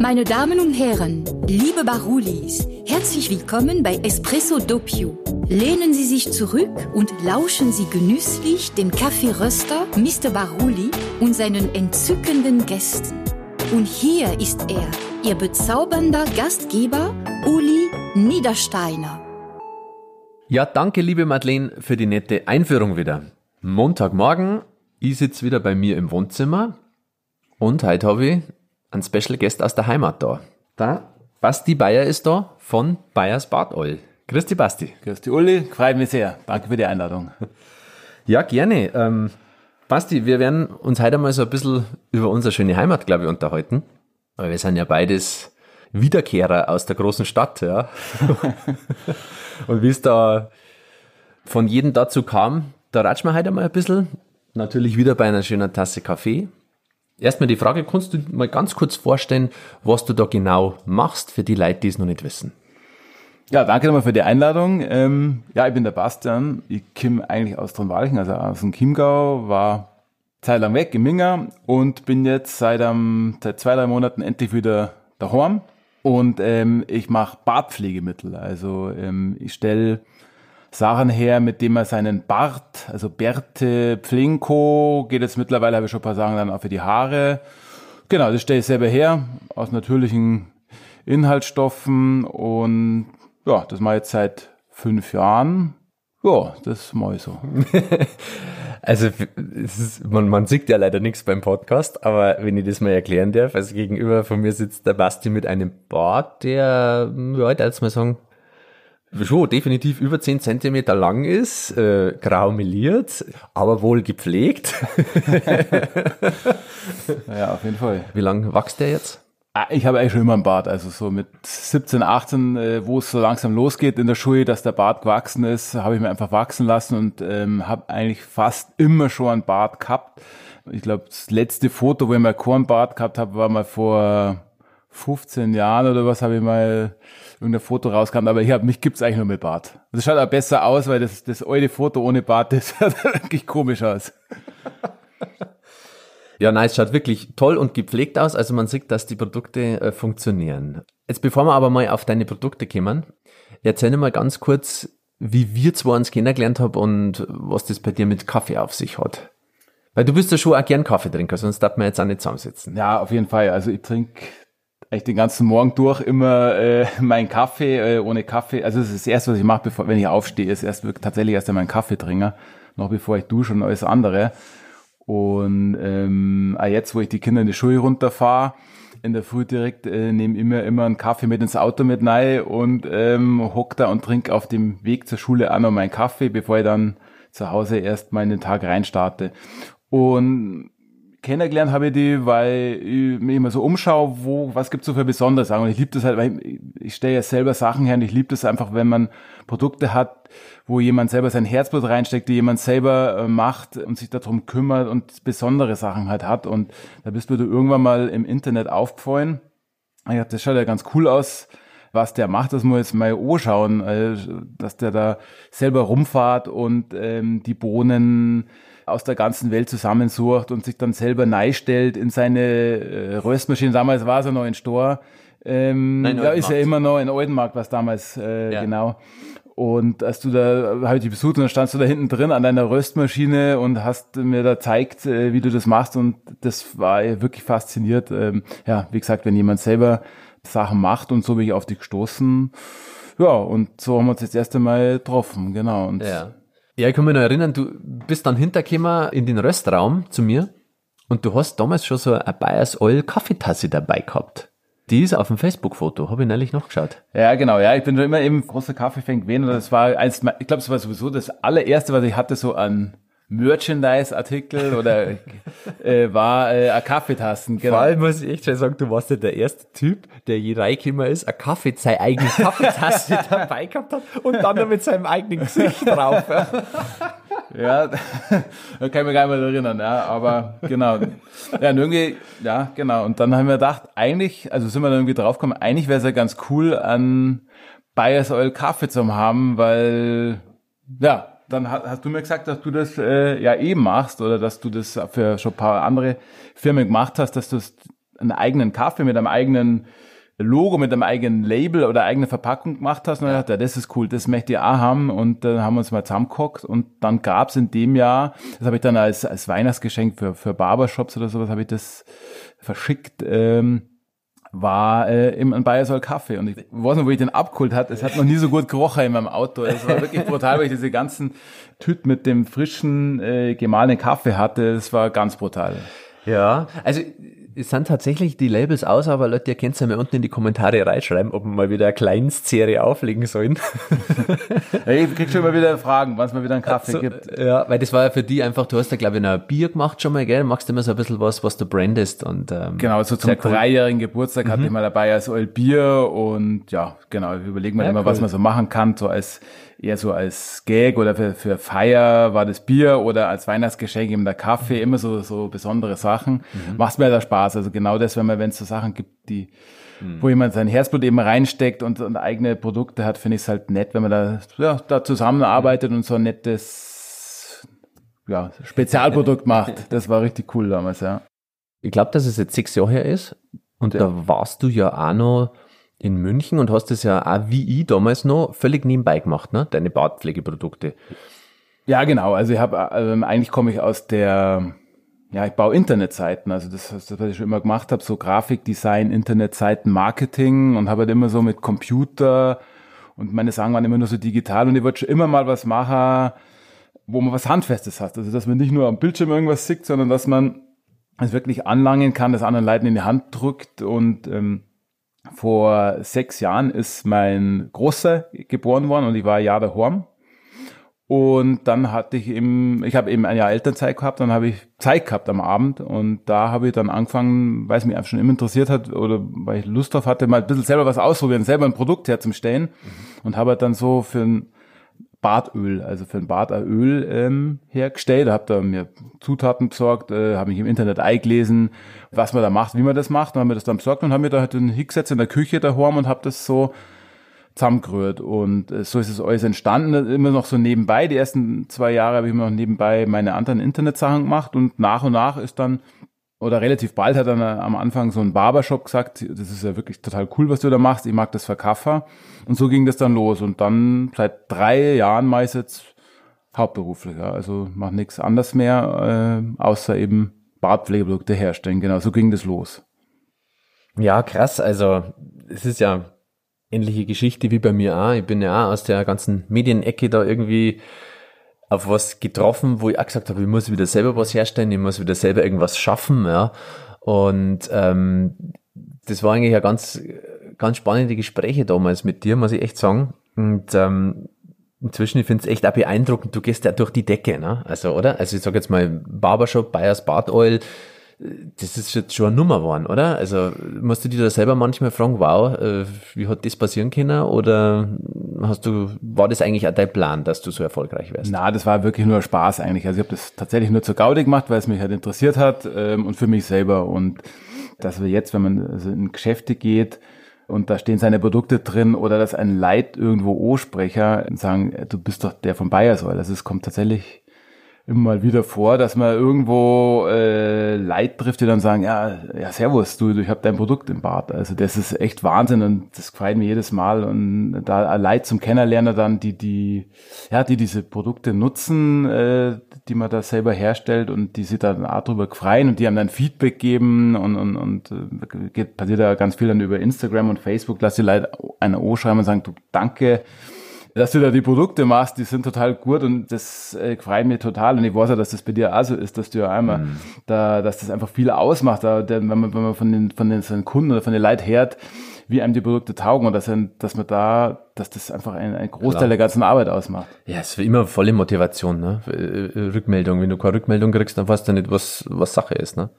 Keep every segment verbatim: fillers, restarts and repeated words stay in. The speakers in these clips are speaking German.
Meine Damen und Herren, liebe Barulis, herzlich willkommen bei Espresso Doppio. Lehnen Sie sich zurück und lauschen Sie genüsslich dem Kaffeeröster Mister Baruli und seinen entzückenden Gästen. Und hier ist er, Ihr bezaubernder Gastgeber, Uli Niedersteiner. Ja, danke liebe Madeleine für die nette Einführung wieder. Montagmorgen, ich sitze wieder bei mir im Wohnzimmer und heute habe ich einen Special Guest aus der Heimat da. Da, Basti Bayer ist da von Bayers Bad Oil. Grüß dich, Basti. Grüß dich, Uli. Freut mich sehr. Danke für die Einladung. Ja, gerne. Ähm, Basti, wir werden uns heute mal so ein bisschen über unsere schöne Heimat, glaube ich, unterhalten. Weil wir sind ja beides Wiederkehrer aus der großen Stadt, ja. Und wie es da von jedem dazu kam, da ratschen wir heute mal ein bisschen. Natürlich wieder bei einer schönen Tasse Kaffee. Erstmal die Frage, kannst du mal ganz kurz vorstellen, was du da genau machst für die Leute, die es noch nicht wissen? Ja, danke nochmal für die Einladung. Ähm, ja, ich bin der Bastian. Ich komme eigentlich aus Tronwalchen, also aus dem Chiemgau, war Zeit lang weg in Minga und bin jetzt seit, um, seit zwei, drei Monaten endlich wieder daheim. Und ähm, ich mache Bartpflegemittel. Also ähm, ich stelle Sachen her, mit denen man seinen Bart, also Bärte, Pflinko, geht jetzt mittlerweile, habe ich schon ein paar Sachen dann auch für die Haare. Genau, das stelle ich selber her, aus natürlichen Inhaltsstoffen und ja, das mache ich jetzt seit fünf Jahren. Ja, das mache ich so. Also es ist, man, man sieht ja leider nichts beim Podcast, aber wenn ich das mal erklären darf, also gegenüber von mir sitzt der Basti mit einem Bart, der, ja, ich jetzt mal sagen, schon definitiv über zehn Zentimeter lang ist, äh, grau meliert, aber wohl gepflegt. Ja, auf jeden Fall. Wie lang wächst der jetzt? Ich habe eigentlich schon immer einen Bart, also so mit siebzehn, achtzehn, äh, wo es so langsam losgeht in der Schule, dass der Bart gewachsen ist, habe ich mir einfach wachsen lassen und ähm, habe eigentlich fast immer schon einen Bart gehabt. Ich glaube, das letzte Foto, wo ich mal keinen Bart gehabt habe, war mal vor fünfzehn Jahren oder was, habe ich mal irgendein Foto rausgehauen, aber hier, mich gibt's eigentlich nur mit Bart. Das schaut auch besser aus, weil das, das alte Foto ohne Bart, das sieht wirklich komisch aus. Ja, nein, es schaut wirklich toll und gepflegt aus, also man sieht, dass die Produkte äh, funktionieren. Jetzt bevor wir aber mal auf deine Produkte kommen, erzähl mir mal ganz kurz, wie wir zwei uns kennengelernt haben und was das bei dir mit Kaffee auf sich hat. Weil du bist ja schon auch gern Kaffeetrinker, sonst darf man jetzt auch nicht zusammensitzen. Ja, auf jeden Fall. Also ich trinke eigentlich den ganzen Morgen durch immer äh, meinen Kaffee, äh, ohne Kaffee. Also das ist das Erste, was ich mache, bevor, wenn ich aufstehe, ist erst wirklich tatsächlich erst einmal einen Kaffeetrinker, noch bevor ich dusche und alles andere. Und ähm, auch jetzt, wo ich die Kinder in die Schule runterfahre, in der Früh direkt, äh, nehme immer immer einen Kaffee mit ins Auto mit rein und ähm, hock da und trinke auf dem Weg zur Schule auch noch meinen Kaffee, bevor ich dann zu Hause erst mal in den Tag reinstarte. Und kennengelernt habe ich die, weil ich mich immer so umschaue, wo, was gibt's so für besondere Sachen. Und ich liebe das halt, weil ich, ich stelle ja selber Sachen her und ich liebe das einfach, wenn man Produkte hat, wo jemand selber sein Herzblut reinsteckt, die jemand selber äh, macht und sich darum kümmert und besondere Sachen halt hat. Und da bist du irgendwann mal im Internet aufgefallen. Ich dachte, das schaut ja ganz cool aus, was der macht, das muss ich jetzt mal anschauen, äh, dass der da selber rumfahrt und ähm, die Bohnen aus der ganzen Welt zusammensucht und sich dann selber neistellt in seine äh, Röstmaschine. Damals war es ja noch in Stor. Ähm, Nein, da ist ja immer noch in Oldenmarkt, was damals, äh, ja. Genau. Und als du da, habe ich dich besucht und dann standst du da hinten drin an deiner Röstmaschine und hast mir da gezeigt, äh, wie du das machst und das war wirklich fasziniert. Ähm, ja, wie gesagt, wenn jemand selber Sachen macht und so bin ich auf dich gestoßen. Ja, und so haben wir uns jetzt erst einmal getroffen, genau. Und ja. Ja, ich kann mich noch erinnern, du bist dann hintergekommen in den Röstraum zu mir und du hast damals schon so eine Bayers Oil Kaffeetasse dabei gehabt. Die ist auf dem Facebook-Foto, habe ich neulich noch geschaut. Ja, genau, ja, ich bin schon immer eben großer Kaffee-Fan gewesen und das war eins, ich glaube, es war sowieso das allererste, was ich hatte, so an Merchandise-Artikel oder äh, war äh, eine Kaffeetassen. Genau. Vor allem muss ich echt schon sagen, du warst ja der erste Typ, der je reingekommen ist, eine Kaffee, seine eigene Kaffeetasse dabei gehabt hat und dann noch mit seinem eigenen Gesicht drauf. Ja, da kann ich mich gar nicht mehr erinnern, ja, aber genau. Ja, und irgendwie, ja, genau. Und dann haben wir gedacht, eigentlich, also sind wir dann irgendwie draufgekommen, eigentlich wäre es ja ganz cool, an Bayers Oil Kaffee zu haben, weil, ja, dann hast du mir gesagt, dass du das äh, ja eh machst oder dass du das für schon ein paar andere Firmen gemacht hast, dass du einen eigenen Kaffee mit einem eigenen Logo, mit einem eigenen Label oder eigene Verpackung gemacht hast. Und dann dachte ich, ja, das ist cool, das möchte ich auch haben. Und dann haben wir uns mal zusammengehockt. Und dann gab's in dem Jahr, das habe ich dann als, als Weihnachtsgeschenk für, für Barbershops oder sowas, habe ich das verschickt, ähm, war äh, eben ein Bayersol Kaffee. Und ich weiß noch, wo ich den abgeholt hat. Es hat noch nie so gut gerochen in meinem Auto. Es war wirklich brutal, weil ich diese ganzen Tüten mit dem frischen, äh, gemahlenen Kaffee hatte. Es war ganz brutal. Ja, also es sind tatsächlich die Labels aus, aber Leute, ihr könnt es ja mal unten in die Kommentare reinschreiben, ob wir mal wieder eine Kleinstserie auflegen sollen. Ich krieg schon mal wieder Fragen, wann es mal wieder einen Kaffee so, gibt. Ja, weil das war ja für die einfach, du hast ja glaube ich noch ein Bier gemacht schon mal, gell? Du machst immer so ein bisschen was, was du brandest und ähm, genau, so zum cool. dreijährigen Geburtstag mhm. hatte ich mal dabei als Oil Bier und ja, genau, überlegen wir ja, immer, cool. was man so machen kann, so als eher so als Gag oder für, für Feier war das Bier oder als Weihnachtsgeschenk eben der Kaffee, immer so so besondere Sachen. Mhm. Macht mir da Spaß. Also genau das, wenn man, wenn es so Sachen gibt, die, mhm. wo jemand sein Herzblut eben reinsteckt und, und eigene Produkte hat, finde ich es halt nett, wenn man da, ja, da zusammenarbeitet mhm. und so ein nettes, ja, Spezialprodukt macht. Das war richtig cool damals, ja. Ich glaube, dass es jetzt sechs Jahre her ist und ja. da warst du ja auch noch in München und hast das ja auch wie ich damals noch völlig nebenbei gemacht, ne? Deine Bartpflegeprodukte. Ja, genau. Also ich habe, ähm, eigentlich komme ich aus der, ja, ich baue Internetseiten. Also das, das was ich schon immer gemacht habe, so Grafikdesign, Internetseiten, Marketing und habe halt immer so mit Computer und meine Sachen waren immer nur so digital und ich wollte schon immer mal was machen, wo man was Handfestes hat. Also dass man nicht nur am Bildschirm irgendwas sieht, sondern dass man es wirklich anlangen kann, das anderen Leuten in die Hand drückt und ähm, vor sechs Jahren ist mein Großer geboren worden und ich war ein Jahr daheim. Und dann hatte ich eben, ich habe eben ein Jahr Elternzeit gehabt, dann habe ich Zeit gehabt am Abend und da habe ich dann angefangen, weil es mich einfach schon immer interessiert hat oder weil ich Lust drauf hatte, mal ein bisschen selber was ausprobieren, selber ein Produkt herzustellen mhm. und habe dann so für ein Bartöl, also für ein Bart ein Öl ähm, hergestellt, habe da mir Zutaten besorgt, äh, habe mich im Internet eingelesen, was man da macht, wie man das macht, und habe mir das dann besorgt und habe mir da halt einen hingesetzt in der Küche daheim und habe das so zusammengerührt und äh, so ist es alles entstanden, immer noch so nebenbei. Die ersten zwei Jahre habe ich immer noch nebenbei meine anderen Internetsachen gemacht und nach und nach ist dann, oder relativ bald hat dann am Anfang so ein Barbershop gesagt, das ist ja wirklich total cool, was du da machst, ich mag das verkaufen. Und so ging das dann los. Und dann seit drei Jahren mache ich jetzt hauptberuflich. Ja. Also mache nichts anderes mehr, äh, außer eben Bartpflegeprodukte herstellen. Genau, so ging das los. Ja, krass. Also es ist ja ähnliche Geschichte wie bei mir auch. Ich bin ja auch aus der ganzen Medienecke da irgendwie auf was getroffen, wo ich auch gesagt habe, ich muss wieder selber was herstellen, ich muss wieder selber irgendwas schaffen, ja. Und ähm, das war eigentlich ja ganz, ganz spannende Gespräche damals mit dir, muss ich echt sagen. Und ähm, inzwischen, ich finde es echt auch beeindruckend, du gehst ja durch die Decke, ne? Also, oder? Also ich sag jetzt mal Barbershop, Bayers Bart Oil, das ist jetzt schon eine Nummer geworden, oder? Also musst du dir da selber manchmal fragen, wow, äh, wie hat das passieren können? Oder hast du, war das eigentlich auch dein Plan, dass du so erfolgreich wärst? Na, das war wirklich nur Spaß eigentlich. Also ich habe das tatsächlich nur zur Gaudi gemacht, weil es mich halt interessiert hat ähm, und für mich selber. Und dass wir jetzt, wenn man also in Geschäfte geht und da stehen seine Produkte drin oder dass ein Leid irgendwo O-Sprecher sagen, du bist doch der von Bayersol. Also es kommt tatsächlich immer mal wieder vor, dass man irgendwo äh, Leute trifft, die dann sagen, ja, ja, servus, du, ich habe dein Produkt im Bad. Also das ist echt Wahnsinn und das gefällt mir jedes Mal. Und da Leute zum Kennenlernen dann, die die ja, die diese Produkte nutzen, äh, die man da selber herstellt und die sich dann auch drüber freuen und die haben dann Feedback geben und und und äh, geht, passiert da ganz viel dann über Instagram und Facebook, lass die Leute eine O schreiben und sagen, du, danke, dass du da die Produkte machst, die sind total gut und das äh, freut mich total. Und ich weiß ja, dass das bei dir auch so ist, dass du ja einmal mm. da, dass das einfach viel ausmacht, da, wenn man, wenn man von den, von den, von den Kunden oder von den Leuten hört, wie einem die Produkte taugen und dass, dass man da, dass das einfach ein, ein Großteil Klar. der ganzen Arbeit ausmacht. Ja, es ist immer volle Motivation, ne? Rückmeldung. Wenn du keine Rückmeldung kriegst, dann weißt du nicht, was, was Sache ist, ne?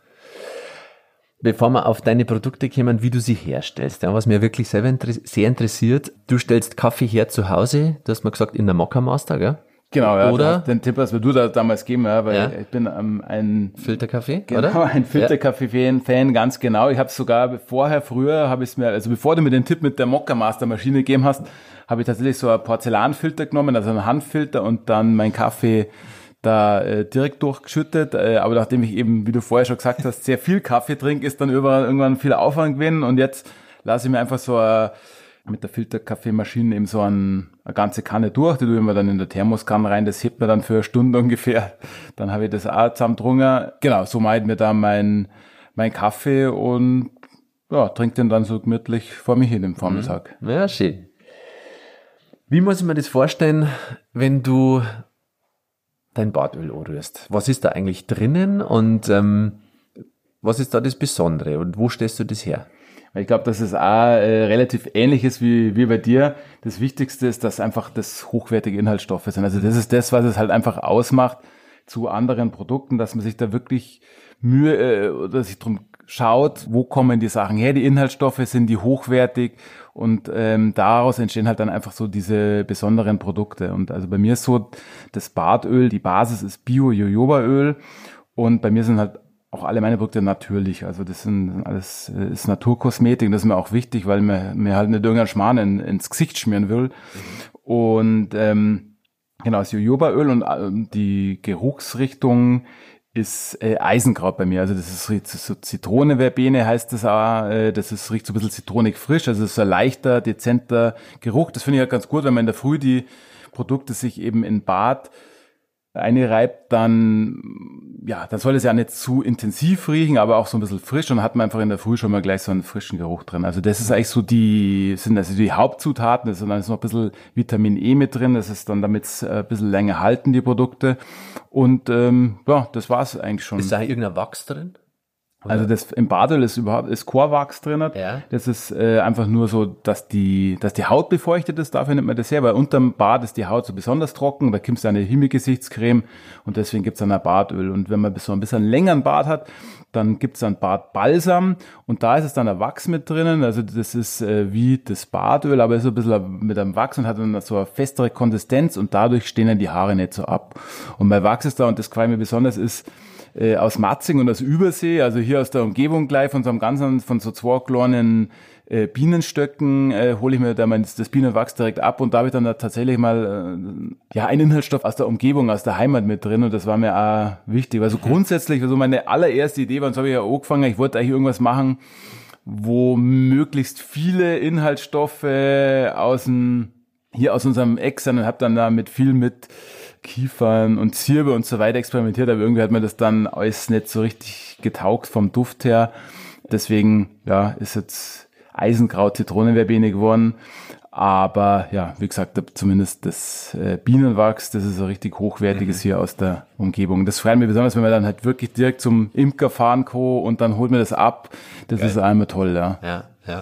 Bevor wir auf deine Produkte kommen, wie du sie herstellst, ja, was mir wirklich selber inter- sehr interessiert, du stellst Kaffee her zu Hause, du hast mal gesagt, in der Mokka Master, gell? Genau, ja. Oder? Den Tipp hast mir du da damals gegeben, ja, weil ja. ich bin ähm, ein Filterkaffee, genau, oder? ein Filterkaffee-Fan, ganz genau. Ich habe sogar vorher, früher habe ich es mir, also bevor du mir den Tipp mit der Mokka Master Maschine gegeben hast, habe ich tatsächlich so ein Porzellanfilter genommen, also einen Handfilter und dann meinen Kaffee da äh, direkt durchgeschüttet, äh, aber nachdem ich eben, wie du vorher schon gesagt hast, sehr viel Kaffee trinke, ist dann überall irgendwann viel Aufwand gewesen und jetzt lasse ich mir einfach so äh, mit der Filterkaffeemaschine eben so ein, eine ganze Kanne durch, die tue ich mir dann in der Thermoskanne rein, das hebt mir dann für eine Stunde ungefähr, dann habe ich das auch zusammendrungen. Genau, so mache ich mir da mein, mein Kaffee und ja, trinke den dann so gemütlich vor mich hin im Vormittag. Ja, schön. Wie muss ich mir das vorstellen, wenn du dein Bartöl anrührst? Was ist da eigentlich drinnen und ähm, was ist da das Besondere und wo stellst du das her? Ich glaube, dass es auch äh, relativ ähnlich ist wie, wie bei dir. Das Wichtigste ist, dass einfach das hochwertige Inhaltsstoffe sind. Also das ist das, was es halt einfach ausmacht zu anderen Produkten, dass man sich da wirklich Mühe äh, oder sich drum schaut, wo kommen die Sachen her, die Inhaltsstoffe, sind die hochwertig und ähm, daraus entstehen halt dann einfach so diese besonderen Produkte. Und also bei mir ist so, das Bartöl, die Basis ist Bio-Jojobaöl und bei mir sind halt auch alle meine Produkte natürlich, also das sind alles ist Naturkosmetik, das ist mir auch wichtig, weil mir, mir halt nicht irgendein Schmarrn in, ins Gesicht schmieren will. Mhm. Und ähm, genau, das Jojobaöl und äh, die Geruchsrichtung ist äh, Eisenkraut bei mir, also das ist, das ist so Zitrone-Verbene heißt das auch, äh, das ist riecht so ein bisschen zitronig frisch, also es ist ein leichter, dezenter Geruch, das finde ich halt ganz gut, wenn man in der Früh die Produkte sich eben in Bad einreibt, dann, ja, dann soll es ja nicht zu intensiv riechen, aber auch so ein bisschen frisch und hat man einfach in der Früh schon mal gleich so einen frischen Geruch drin. Also das ist eigentlich so die, sind also die Hauptzutaten, und dann ist noch ein bisschen Vitamin E mit drin, das ist dann, damit es ein bisschen länger halten, die Produkte. Und, ähm, ja, das war's eigentlich schon. Ist da irgendein Wachs drin? Oder? Also das im Badöl ist überhaupt ist Chorwachs drin. Ja. Das ist äh, einfach nur so, dass die dass die Haut befeuchtet ist. Dafür nimmt man das her, weil unterm Bad ist die Haut so besonders trocken. Da gibt es eine Himmelgesichtscreme und deswegen gibt es dann ein Badöl. Und wenn man so ein bisschen länger ein Bad hat, dann gibt es dann Badbalsam und da ist es dann ein Wachs mit drinnen. Also das ist äh, wie das Badöl, aber ist so ein bisschen mit einem Wachs und hat dann so eine festere Konsistenz und dadurch stehen dann die Haare nicht so ab. Und bei Wachs ist da, und das gefällt mir besonders, ist Äh, aus Matzing und aus Übersee, also hier aus der Umgebung gleich von so einem ganzen, von so zwei kleinen äh, Bienenstöcken äh, hole ich mir da mein, das Bienenwachs direkt ab und da habe ich dann da tatsächlich mal äh, ja einen Inhaltsstoff aus der Umgebung, aus der Heimat mit drin und das war mir auch wichtig. Also grundsätzlich, also meine allererste Idee war, und so habe ich ja angefangen, ich wollte eigentlich irgendwas machen, wo möglichst viele Inhaltsstoffe aus dem, hier aus unserem Eck sind und habe dann da mit viel mit Kiefern und Zirbe und so weiter experimentiert, aber irgendwie hat mir das dann alles nicht so richtig getaugt vom Duft her. Deswegen, ja, ist jetzt Eisenkraut, Zitronenverbene geworden. Aber ja, wie gesagt, zumindest das äh, Bienenwachs, das ist so richtig hochwertiges mhm. hier aus der Umgebung. Das freut mich besonders, wenn man dann halt wirklich direkt zum Imker fahren kann und dann holt man das ab. Das Geil. Ist einmal toll, ja. Ja, ja.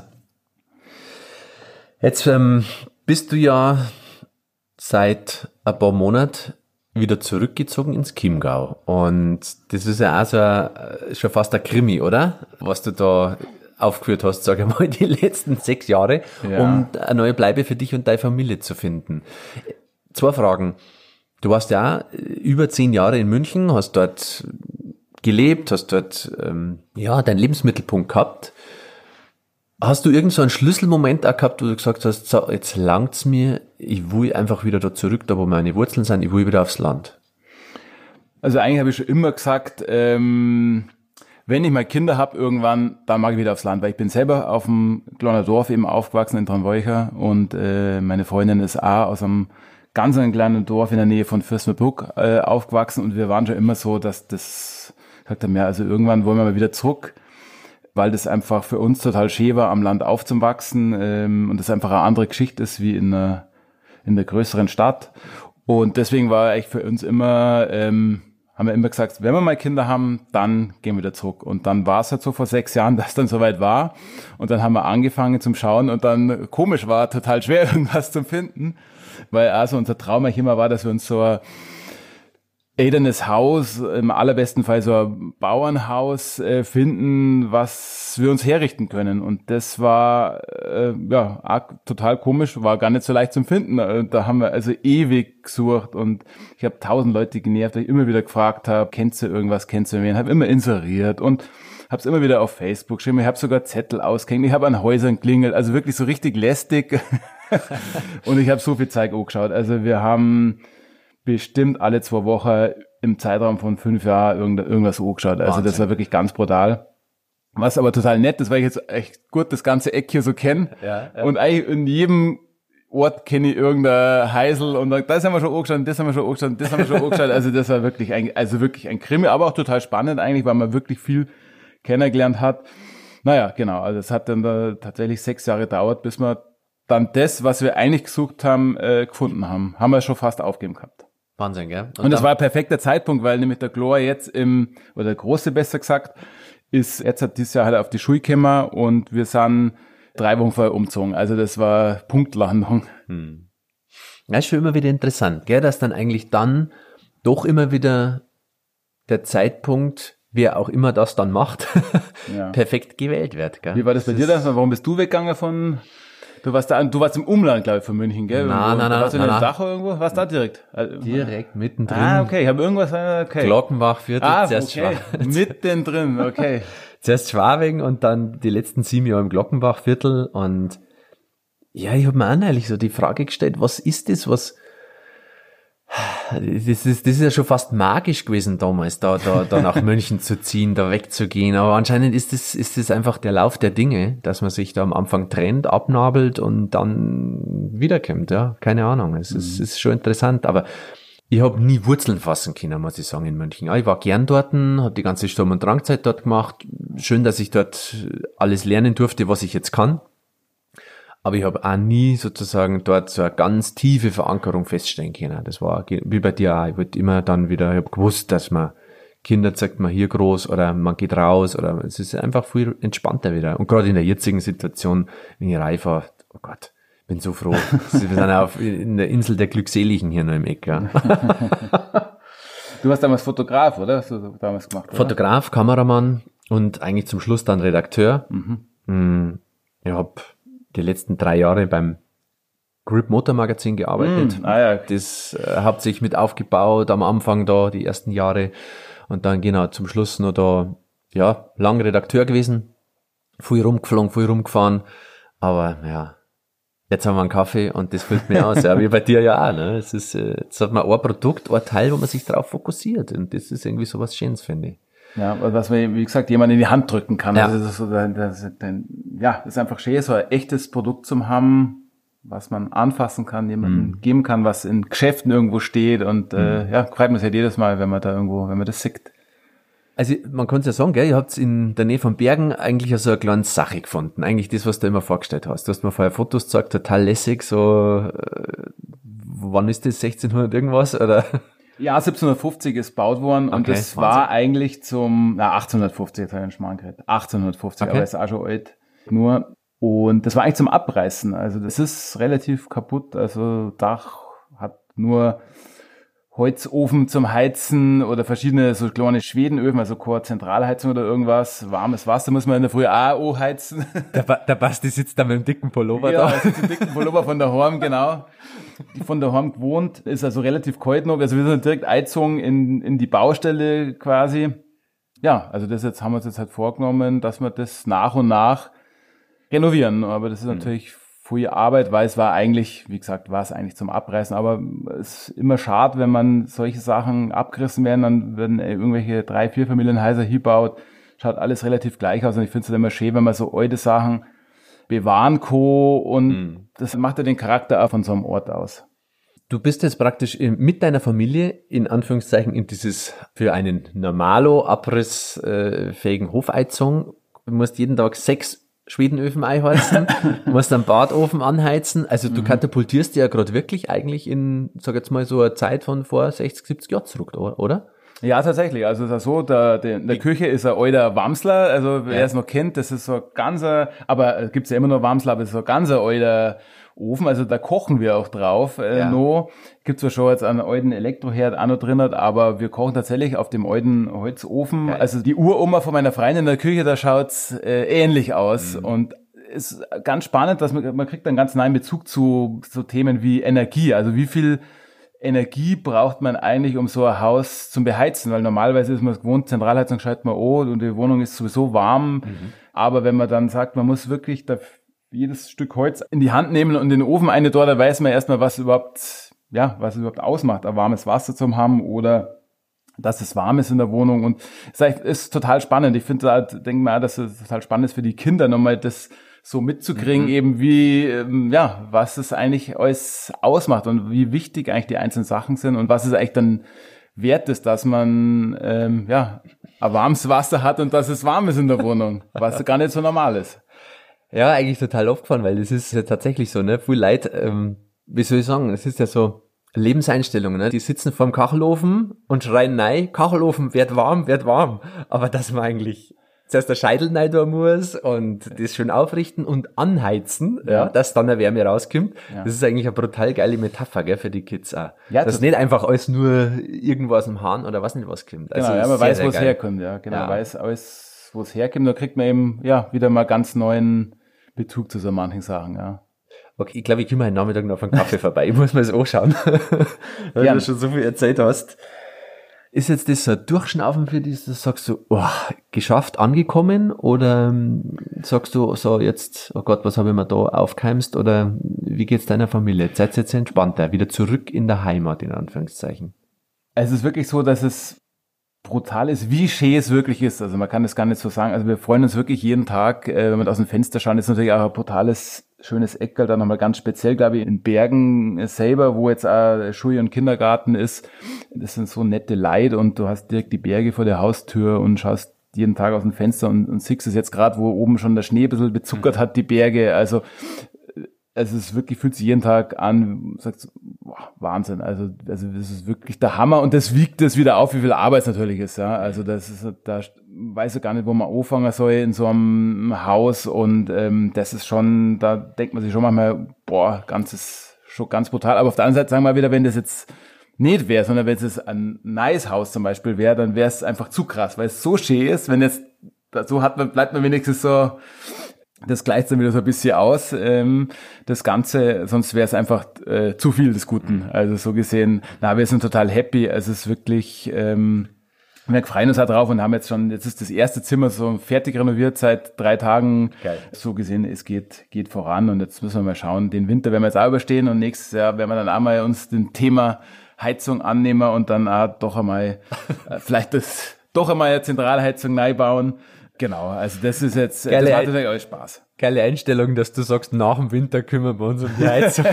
Jetzt ähm, bist du ja seit ein paar Monaten wieder zurückgezogen ins Chiemgau. Und das ist ja auch so ein, schon fast ein Krimi, oder? Was du da aufgeführt hast, sag ich mal, die letzten sechs Jahre, ja. um eine neue Bleibe für dich und deine Familie zu finden. Zwei Fragen. Du warst ja auch über zehn Jahre in München, hast dort gelebt, hast dort ähm, ja deinen Lebensmittelpunkt gehabt. Hast du irgend so einen Schlüsselmoment auch gehabt, wo du gesagt hast, so, jetzt langt's mir, ich will einfach wieder da zurück, da wo meine Wurzeln sind, ich will wieder aufs Land? Also eigentlich habe ich schon immer gesagt, ähm, wenn ich mal Kinder habe irgendwann, dann mag ich wieder aufs Land, weil ich bin selber auf dem kleinen Dorf eben aufgewachsen in Traunwolcher und äh, meine Freundin ist auch aus einem ganz kleinen Dorf in der Nähe von Fürstenberg äh, aufgewachsen und wir waren schon immer so, dass das, sagt er mir, also irgendwann wollen wir mal wieder zurück, weil das einfach für uns total schön war, am Land aufzuwachsen ähm, und das einfach eine andere Geschichte ist wie in einer, in der größeren Stadt. Und deswegen war eigentlich für uns immer, ähm, haben wir immer gesagt, wenn wir mal Kinder haben, dann gehen wir wieder zurück. Und dann war es halt so vor sechs Jahren, dass es dann soweit war. Und dann haben wir angefangen zum Schauen und dann komisch war, total schwer irgendwas zu finden, weil also unser Traum eigentlich immer war, dass wir uns so ein elternes Haus, im allerbesten Fall so ein Bauernhaus äh, finden, was wir uns herrichten können. Und das war äh, ja arg, total komisch, war gar nicht so leicht zu finden. Da haben wir also ewig gesucht und ich habe tausend Leute genervt, weil ich immer wieder gefragt habe, kennst du irgendwas, kennst du wen? Habe immer inseriert und habe es immer wieder auf Facebook geschrieben. Ich habe sogar Zettel ausgehängt, ich habe an Häusern klingelt, also wirklich so richtig lästig. Und ich habe so viel Zeug angeschaut. Also wir haben bestimmt alle zwei Wochen im Zeitraum von fünf Jahren irgend, irgendwas angeschaut. Also Wahnsinn. Das war wirklich ganz brutal. Was aber total nett ist, weil ich jetzt echt gut das ganze Eck hier so kenne. Ja, ja. Und eigentlich in jedem Ort kenne ich irgendein Heisel und das haben wir schon angeschaut, das haben wir schon angeschaut, das haben wir schon angeschaut. Also das war wirklich ein, also wirklich ein Krimi, aber auch total spannend eigentlich, weil man wirklich viel kennengelernt hat. Naja, genau. Also es hat dann da tatsächlich sechs Jahre gedauert, bis wir dann das, was wir eigentlich gesucht haben, äh, gefunden haben. Haben wir schon fast aufgegeben gehabt. Wahnsinn, gell? Und, und das war ein perfekter Zeitpunkt, weil nämlich der Glor jetzt im, oder der Große besser gesagt, ist jetzt hat dieses Jahr halt auf die Schule gekommen und wir sind drei Wochen vorher umgezogen. Also das war Punktlandung. Hm. Ja, ist schon immer wieder interessant, gell, dass dann eigentlich dann doch immer wieder der Zeitpunkt, wer auch immer das dann macht, ja. perfekt gewählt wird. Gell? Wie war das bei das dir dann? Warum bist du weggegangen von... Du warst da, du warst im Umland, glaube ich, von München, gell? Nein, nein, nein. Warst du in der Dachau irgendwo? Warst du da direkt? Direkt mittendrin. Ah, okay, ich habe irgendwas, okay. Glockenbachviertel, ah, zuerst okay. Mittendrin, okay. Zuerst Schwabing und dann die letzten sieben Jahre im Glockenbachviertel und ja, ich habe mir auch neulich so die Frage gestellt, was ist das, was Das ist, das ist ja schon fast magisch gewesen damals, da, da, da nach München zu ziehen, da wegzugehen. Aber anscheinend ist das, ist das einfach der Lauf der Dinge, dass man sich da am Anfang trennt, abnabelt und dann wiederkommt, ja. Keine Ahnung. Es ist, mhm. ist schon interessant. Aber ich habe nie Wurzeln fassen können, muss ich sagen, in München. Ich war gern dort, habe die ganze Sturm- und Drangzeit dort gemacht. Schön, dass ich dort alles lernen durfte, was ich jetzt kann. Aber ich habe auch nie sozusagen dort so eine ganz tiefe Verankerung feststellen können. Das war wie bei dir auch. Ich wollte immer dann wieder, ich habe gewusst, dass man Kinder zeigt man hier groß oder man geht raus oder es ist einfach viel entspannter wieder. Und gerade in der jetzigen Situation, wenn ich reif war, oh Gott, ich bin so froh. Wir sind auf, in der Insel der Glückseligen hier noch im Eck. Ja. Du warst damals Fotograf, oder? Hast du damals gemacht, oder? Fotograf, Kameramann und eigentlich zum Schluss dann Redakteur. Mhm. Ich habe die letzten drei Jahre beim Grip Motor Magazin gearbeitet. Mm, ah ja. Das äh, hauptsächlich mit aufgebaut, am Anfang da, die ersten Jahre. Und dann genau zum Schluss noch da, ja, lang Redakteur gewesen. Viel rumgeflogen, viel rumgefahren. Aber ja, jetzt haben wir einen Kaffee und das füllt mir aus. Ja, wie bei dir ja auch. Ne? Es ist, äh, jetzt hat man ein Produkt, ein Teil, wo man sich drauf fokussiert. Und das ist irgendwie so was Schönes, finde ich. Ja, was man, wie gesagt, jemand in die Hand drücken kann. Ja. Also das ist so, das ist, ja, das ist einfach schön, so ein echtes Produkt zu haben, was man anfassen kann, jemandem mhm. geben kann, was in Geschäften irgendwo steht. Und mhm. äh, ja, freut mich halt jedes Mal, wenn man da irgendwo, wenn man das sieht. Also man kann es ja sagen, gell, ihr habt in der Nähe von Bergen eigentlich so eine kleine Sache gefunden. Eigentlich das, was du immer vorgestellt hast. Du hast mir vorher Fotos gezeigt, total lässig, so äh, wann ist das, sechzehnhundert irgendwas, oder? Ja, siebzehnhundertfünfzig ist gebaut worden und okay, das Wahnsinn. War eigentlich zum, na achtzehnhundertfünfzig, jetzt habe ich einen Schmarrn geredet, achtzehnhundertfünfzig, okay. Aber ist auch schon alt, nur, und das war eigentlich zum Abreißen, also das ist relativ kaputt, also Dach hat nur Holzofen zum Heizen oder verschiedene so kleine Schwedenöfen, also keine Zentralheizung oder irgendwas, warmes Wasser muss man in der Früh auch heizen. Der, ba- der Basti sitzt da mit dem dicken Pullover ja, da. Ja, sitzt mit dem dicken Pullover von daheim, genau. Von daheim gewohnt, ist also relativ kalt noch, also wir sind direkt eingezogen in, in die Baustelle quasi. Ja, also das jetzt haben wir uns jetzt halt vorgenommen, dass wir das nach und nach renovieren, aber das ist mhm. natürlich viel Arbeit, weil es war eigentlich, wie gesagt, war es eigentlich zum Abreißen, aber es ist immer schade, wenn man solche Sachen abgerissen werden, dann werden irgendwelche drei, vier Familienhäuser hier baut, schaut alles relativ gleich aus und ich finde es halt immer schön, wenn man so alte Sachen bewahren kann und mhm. das macht ja den Charakter auch von so einem Ort aus. Du bist jetzt praktisch mit deiner Familie in Anführungszeichen in dieses für einen normalo abrissfähigen Hofheizung. Du musst jeden Tag sechs Schwedenöfen einheizen, musst einen Badofen anheizen. Also du mhm. katapultierst ja gerade wirklich eigentlich in, sag jetzt mal, so eine Zeit von vor sechzig, siebzig Jahren zurück, oder? Ja, tatsächlich. Also es ist so, der, der, in der Küche ist ein alter Wamsler, also wer ja. es noch kennt, das ist so ein ganzer, aber es gibt ja immer noch Wamsler, aber es ist so ein ganzer alter Ofen, also da kochen wir auch drauf. Äh, ja. noch gibt zwar schon jetzt einen alten Elektroherd auch noch drin, aber wir kochen tatsächlich auf dem alten Holzofen. Ja. Also die Uroma von meiner Freundin in der Küche, da schaut's äh, ähnlich aus mhm. und ist ganz spannend, dass man, man kriegt einen ganz neuen Bezug zu so Themen wie Energie, also wie viel Energie braucht man eigentlich, um so ein Haus zum Beheizen, weil normalerweise ist man gewohnt, Zentralheizung schaltet man an und die Wohnung ist sowieso warm, mhm. aber wenn man dann sagt, man muss wirklich da jedes Stück Holz in die Hand nehmen und in den Ofen eine dort, da weiß man erstmal, was überhaupt, ja, was überhaupt ausmacht, ein warmes Wasser zu haben oder dass es warm ist in der Wohnung und es ist, ist total spannend. Ich finde halt, denke mal, dass es total spannend ist für die Kinder, nochmal das so mitzukriegen, mhm. eben wie, ähm, ja, was es eigentlich alles ausmacht und wie wichtig eigentlich die einzelnen Sachen sind und was es eigentlich dann wert ist, dass man, ähm, ja, ein warmes Wasser hat und dass es warm ist in der Wohnung, was gar nicht so normal ist. Ja, eigentlich total aufgefallen, weil das ist ja tatsächlich so, ne, viel Leute, ähm, wie soll ich sagen, es ist ja so Lebenseinstellungen, ne, die sitzen vorm Kachelofen und schreien, nein, Kachelofen, wird warm, wird warm, aber dass man eigentlich zuerst der Scheitel rein tun muss und das schön aufrichten und anheizen, ja, ja dass dann eine Wärme rauskommt. Ja. Das ist eigentlich eine brutal geile Metapher, gell, für die Kids auch. Ja, dass nicht einfach alles nur irgendwo aus dem Hahn oder was nicht was kommt. Also genau, ja, man sehr, weiß, wo es herkommt, ja, genau, ja. weiß alles, wo es herkommt, da kriegt man eben, ja, wieder mal ganz neuen Bezug zu so manchen Sachen, ja. Okay, ich glaube, ich komme heute Nachmittag noch auf einen Kaffee vorbei. Ich muss mir das anschauen, weil du schon so viel erzählt hast. Ist jetzt das so ein Durchschnaufen für dich, dass du sagst so, oh, geschafft, angekommen? Oder ähm, sagst du so jetzt, oh Gott, was habe ich mir da aufgeheimst? Oder wie geht's deiner Familie? Seid ihr jetzt entspannter? Wieder zurück in der Heimat, in Anführungszeichen? Es ist wirklich so, dass es brutal ist, wie schön es wirklich ist. Also man kann das gar nicht so sagen. Also wir freuen uns wirklich jeden Tag, äh, wenn wir aus dem Fenster schauen. Das ist natürlich auch ein brutales, schönes Eckerl, dann nochmal ganz speziell, glaube ich, in Bergen selber, wo jetzt auch Schule und Kindergarten ist. Das sind so nette Leute und du hast direkt die Berge vor der Haustür und schaust jeden Tag aus dem Fenster und, und siehst es jetzt gerade, wo oben schon der Schnee ein bisschen bezuckert hat, die Berge. Also es ist wirklich, fühlt sich jeden Tag an, sagst, boah, Wahnsinn. Also, also das ist wirklich der Hammer und das wiegt es wieder auf, wie viel Arbeit es natürlich ist. Ja, also das ist, da weiß ich gar nicht, wo man anfangen soll in so einem Haus und ähm, das ist schon, da denkt man sich schon manchmal, boah, ganzes schon ganz brutal. Aber auf der anderen Seite sagen wir wieder, wenn das jetzt nicht wäre, sondern wenn es jetzt ein nice Haus zum Beispiel wäre, dann wäre es einfach zu krass, weil es so schön ist, wenn jetzt so hat man, bleibt man wenigstens so. Das gleicht dann wieder so ein bisschen aus, ähm, das Ganze, sonst wäre es einfach äh, zu viel des Guten. Also so gesehen, na, wir sind total happy. Also es ist wirklich, ähm, wir freuen uns halt drauf und haben jetzt schon, jetzt ist das erste Zimmer so fertig renoviert seit drei Tagen. Geil. So gesehen, es geht geht voran und jetzt müssen wir mal schauen. Den Winter werden wir jetzt auch überstehen und nächstes Jahr werden wir dann auch mal uns den Thema Heizung annehmen und dann auch doch einmal äh, vielleicht das doch einmal eine Zentralheizung neu bauen. Genau, also das ist jetzt, geile, das macht natürlich alles Spaß. Geile Einstellung, dass du sagst, nach dem Winter kümmern wir uns um die Heizung.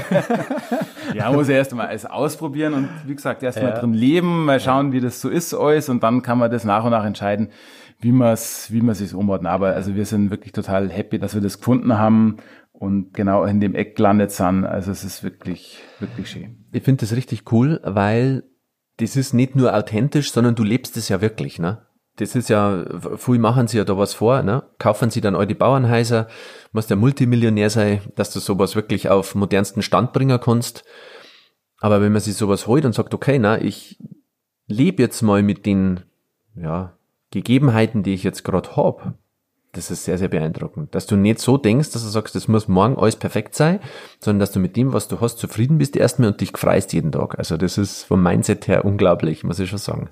Ja, man muss ja erst mal alles ausprobieren und wie gesagt, erst ja. mal drin leben, mal schauen, ja. wie das so ist alles und dann kann man das nach und nach entscheiden, wie man es, wie man es sich umordnet. Aber also wir sind wirklich total happy, dass wir das gefunden haben und genau in dem Eck gelandet sind. Also es ist wirklich, wirklich schön. Ich finde das richtig cool, weil das ist nicht nur authentisch, sondern du lebst es ja wirklich, ne? Das ist ja, viele machen sich ja da was vor, ne? Kaufen sie dann alte Bauernhäuser, musst ja Multimillionär sein, dass du sowas wirklich auf modernsten Stand bringen kannst. Aber wenn man sich sowas holt und sagt, okay, na, ich lebe jetzt mal mit den, ja, Gegebenheiten, die ich jetzt gerade hab, das ist sehr, sehr beeindruckend. Dass du nicht so denkst, dass du sagst, das muss morgen alles perfekt sein, sondern dass du mit dem, was du hast, zufrieden bist erstmal und dich freust jeden Tag. Also das ist vom Mindset her unglaublich, muss ich schon sagen.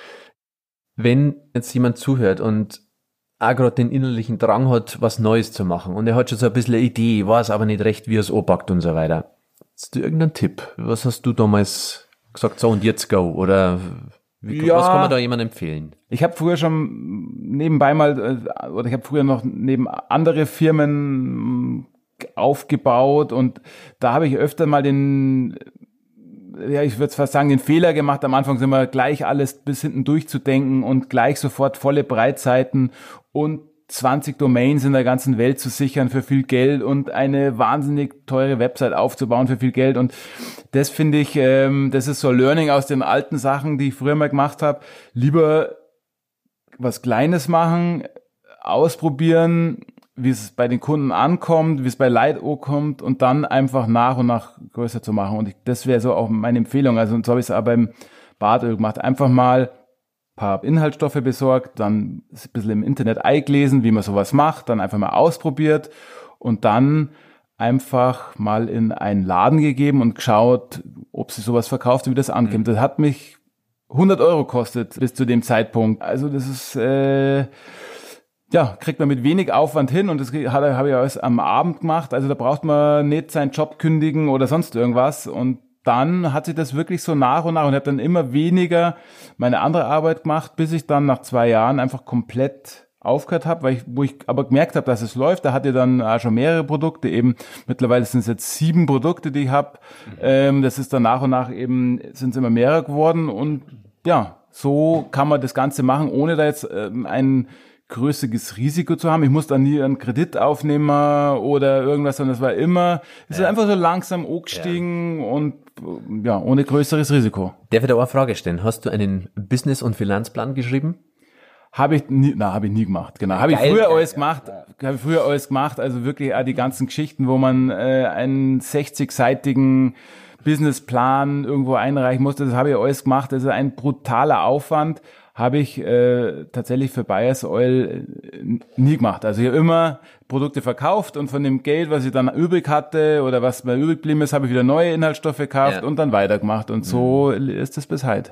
Wenn jetzt jemand zuhört und auch gerade den innerlichen Drang hat, was Neues zu machen und er hat schon so ein bisschen eine Idee, weiß aber nicht recht, wie er es anpackt und so weiter. Hast du irgendeinen Tipp? Was hast du damals gesagt, so und jetzt go? Oder wie, ja, was kann man da jemandem empfehlen? Ich habe früher schon nebenbei mal, oder ich habe früher noch neben andere Firmen aufgebaut und da habe ich öfter mal den... ja, ich würde fast sagen, den Fehler gemacht. Am Anfang sind wir gleich alles bis hinten durchzudenken und gleich sofort volle Breitseiten und zwanzig Domains in der ganzen Welt zu sichern für viel Geld und eine wahnsinnig teure Website aufzubauen für viel Geld. Und das finde ich, ähm, das ist so Learning aus den alten Sachen, die ich früher mal gemacht habe. Lieber was Kleines machen, ausprobieren, wie es bei den Kunden ankommt, wie es bei Leid ankommt und dann einfach nach und nach größer zu machen. Und ich, das wäre so auch meine Empfehlung. Also so habe ich es auch beim Bartöl gemacht. Einfach mal ein paar Inhaltsstoffe besorgt, dann ein bisschen im Internet eingelesen, wie man sowas macht, dann einfach mal ausprobiert und dann einfach mal in einen Laden gegeben und geschaut, ob sie sowas verkauft, wie das ankommt. Mhm. Das hat mich hundert Euro gekostet bis zu dem Zeitpunkt. Also das ist... Äh, ja, kriegt man mit wenig Aufwand hin und das habe ich alles am Abend gemacht. Also da braucht man nicht seinen Job kündigen oder sonst irgendwas und dann hat sich das wirklich so nach und nach und habe dann immer weniger meine andere Arbeit gemacht, bis ich dann nach zwei Jahren einfach komplett aufgehört habe, weil ich, wo ich aber gemerkt habe, dass es läuft. Da hatte ich dann auch schon mehrere Produkte, eben mittlerweile sind es jetzt sieben Produkte, die ich habe. Mhm. Ähm, das ist dann nach und nach eben, sind es immer mehrere geworden und ja, so kann man das Ganze machen, ohne da jetzt ähm, ein größeres Risiko zu haben. Ich muss da nie einen Kredit aufnehmen oder irgendwas, sondern es war immer, es ja. ist einfach so langsam angestiegen ja. und ja, ohne größeres Risiko. Darf ich da eine Frage stellen? Hast du einen Business- und Finanzplan geschrieben? Habe ich nie, na, habe ich nie gemacht, genau. Habe ich früher geil, alles gemacht, ja. habe ich früher alles gemacht, also wirklich auch die ganzen Geschichten, wo man äh, einen sechzigseitigen Businessplan irgendwo einreichen musste, das habe ich alles gemacht, das ist ein brutaler Aufwand. Habe ich äh, tatsächlich für Buyers Oil äh, nie gemacht. Also ich habe immer Produkte verkauft und von dem Geld, was ich dann übrig hatte oder was mir übrig geblieben ist, habe ich wieder neue Inhaltsstoffe gekauft ja. und dann weitergemacht. Und so mhm. ist es bis heute.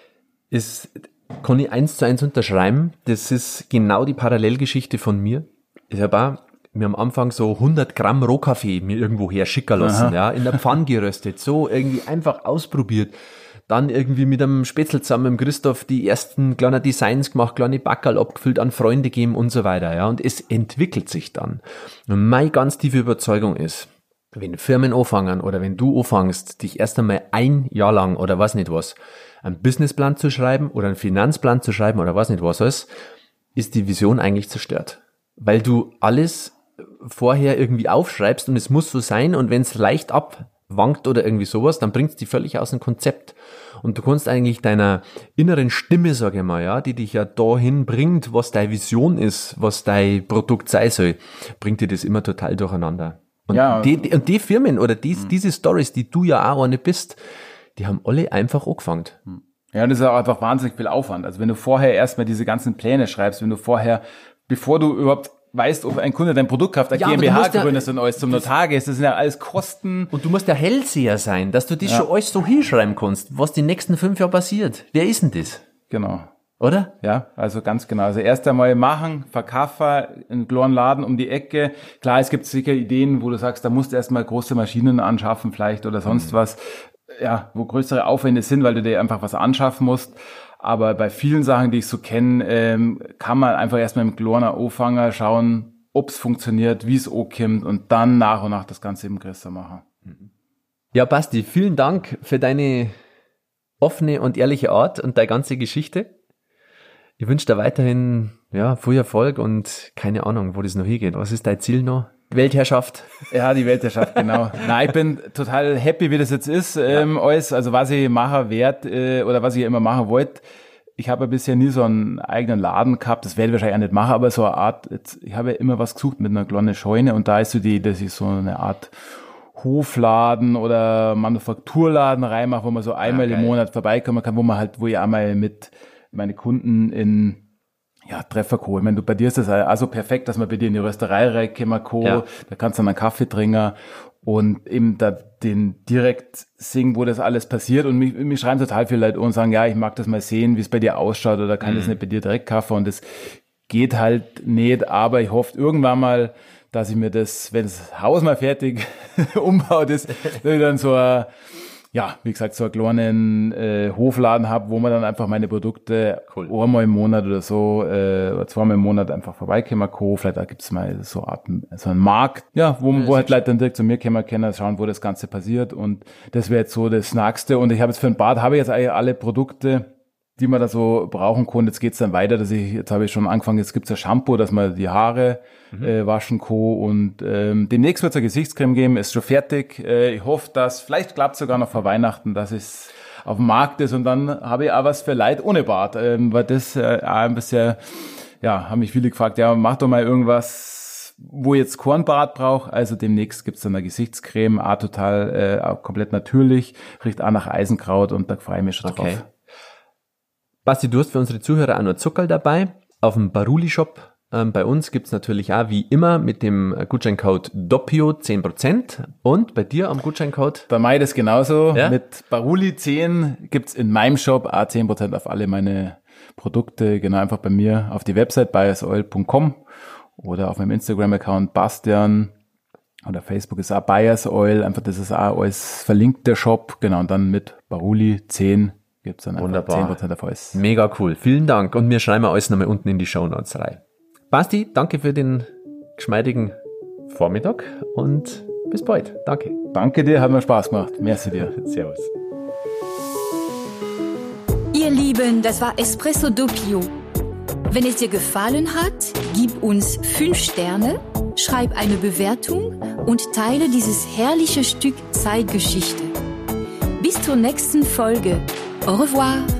Ist, kann ich eins zu eins unterschreiben. Das ist genau die Parallelgeschichte von mir. Ich habe auch mir am Anfang so hundert Gramm Rohkaffee mir irgendwo her schicken lassen, Aha. ja, in der Pfanne geröstet, so irgendwie einfach ausprobiert. Dann irgendwie mit einem Spätzl zusammen mit Christoph die ersten kleinen Designs gemacht, kleine Backerl abgefüllt, an Freunde geben und so weiter, ja. Und es entwickelt sich dann. Und meine ganz tiefe Überzeugung ist, wenn Firmen anfangen oder wenn du anfängst, dich erst einmal ein Jahr lang oder was nicht was, einen Businessplan zu schreiben oder einen Finanzplan zu schreiben oder was nicht was alles, ist die Vision eigentlich zerstört. Weil du alles vorher irgendwie aufschreibst und es muss so sein und wenn es leicht abwankt oder irgendwie sowas, dann bringt es dich völlig aus dem Konzept. Und du kannst eigentlich deiner inneren Stimme, sage ich mal, ja, die dich ja dahin bringt, was deine Vision ist, was dein Produkt sein soll, bringt dir das immer total durcheinander. Und ja. die, die, und die Firmen oder die, mhm. diese Stories, die du ja auch eine bist, die haben alle einfach angefangen. Ja, und das ist auch einfach wahnsinnig viel Aufwand. Also wenn du vorher erstmal diese ganzen Pläne schreibst, wenn du vorher, bevor du überhaupt weißt, ob ein Kunde dein Produkt kauft, eine ja, GmbH gründest ja, und alles zum Notar gehst, das sind ja alles Kosten. Und du musst ja Hellseher sein, dass du das ja. schon alles so hinschreiben kannst, was die nächsten fünf Jahre passiert. Wer ist denn das? Genau. Oder? Ja, also ganz genau. Also erst einmal machen, verkaufen, einen kleinen Laden um die Ecke. Klar, es gibt sicher Ideen, wo du sagst, da musst du erstmal große Maschinen anschaffen vielleicht oder sonst mhm. was. Ja, wo größere Aufwände sind, weil du dir einfach was anschaffen musst. Aber bei vielen Sachen, die ich so kenne, ähm, kann man einfach erstmal mit kleinen Anfangen schauen, ob es funktioniert, wie es ankommt und dann nach und nach das Ganze eben größer machen. Ja, Basti, vielen Dank für deine offene und ehrliche Art und deine ganze Geschichte. Ich wünsche dir weiterhin ja, viel Erfolg und keine Ahnung, wo das noch hingeht. Was ist dein Ziel noch? Weltherrschaft. Ja, die Weltherrschaft, genau. Nein, ich bin total happy, wie das jetzt ist. Ähm, ja. alles, also was ich machen werde äh, oder was ich immer machen wollte. Ich habe ja bisher nie so einen eigenen Laden gehabt. Das werde ich wahrscheinlich auch nicht machen, aber so eine Art, jetzt, ich habe ja immer was gesucht mit einer kleinen Scheune und da ist so die, dass ich so eine Art Hofladen oder Manufakturladen reinmache, wo man so einmal ja, im Monat vorbeikommen kann, wo man halt, wo ich einmal mit meine Kunden in ja, Treffer co. Ich meine, du, bei dir ist das also perfekt, dass man bei dir in die Rösterei reinkommen kann, ja. Da kannst du dann einen Kaffee trinken und eben da den direkt singen, wo das alles passiert und mich, mich schreiben total viele Leute und sagen, ja, ich mag das mal sehen, wie es bei dir ausschaut oder kann mhm. das nicht bei dir direkt kaufen und das geht halt nicht, aber ich hoffe irgendwann mal, dass ich mir das, wenn das Haus mal fertig umbaut ist, dass ich dann so ein ja, wie gesagt, so einen kleinen äh, Hofladen habe, wo man dann einfach meine Produkte cool. einmal im Monat oder so, äh, oder zweimal im Monat einfach vorbeikommen kann. Vielleicht da gibt's mal so, Art, so einen Markt, ja, wo, ja, wo halt Leute dann direkt zu mir kommen können, schauen, wo das Ganze passiert. Und das wäre jetzt so das Nächste. Und ich habe jetzt für ein Bad, habe ich jetzt eigentlich alle Produkte, die man da so brauchen kann. Jetzt geht's dann weiter, dass ich, jetzt habe ich schon angefangen, jetzt gibt's ja Shampoo, dass man die Haare mhm. äh, waschen kann und ähm, demnächst wird's eine Gesichtscreme geben, ist schon fertig. Äh, ich hoffe, dass, vielleicht klappt sogar noch vor Weihnachten, dass es auf dem Markt ist und dann habe ich auch was für Leute ohne Bart, ähm, weil das äh, auch ein bisschen, ja, haben mich viele gefragt, ja, mach doch mal irgendwas, wo ich jetzt kein Bart brauche. Also demnächst gibt's dann eine Gesichtscreme, auch total, äh, auch komplett natürlich, riecht auch nach Eisenkraut und da freue ich mich schon okay. drauf. Basti, du hast für unsere Zuhörer auch noch Zuckerl dabei. Auf dem Baruli-Shop ähm, bei uns gibt's natürlich auch wie immer mit dem Gutscheincode Doppio zehn Prozent. Und bei dir am Gutscheincode? Bei mir das genauso. Ja? Mit Baruli zehn gibt's in meinem Shop auch zehn Prozent auf alle meine Produkte. Genau, einfach bei mir auf die Website buyers oil punkt com oder auf meinem Instagram-Account Bastian Oder Facebook ist auch Buyers Oil, einfach das ist auch alles verlinkt, der Shop, genau, und dann mit Baruli zehn gibt's dann einfach Wunderbar. zehn Prozent auf alles. Mega cool. Vielen Dank. Und wir schreiben alles nochmal unten in die Shownotes rein. Basti, danke für den geschmeidigen Vormittag und bis bald. Danke. Danke dir, hat mir Spaß gemacht. Merci dir. Servus. Ihr Lieben, das war Espresso Doppio. Wenn es dir gefallen hat, gib uns fünf Sterne, schreib eine Bewertung und teile dieses herrliche Stück Zeitgeschichte. Bis zur nächsten Folge. Au revoir.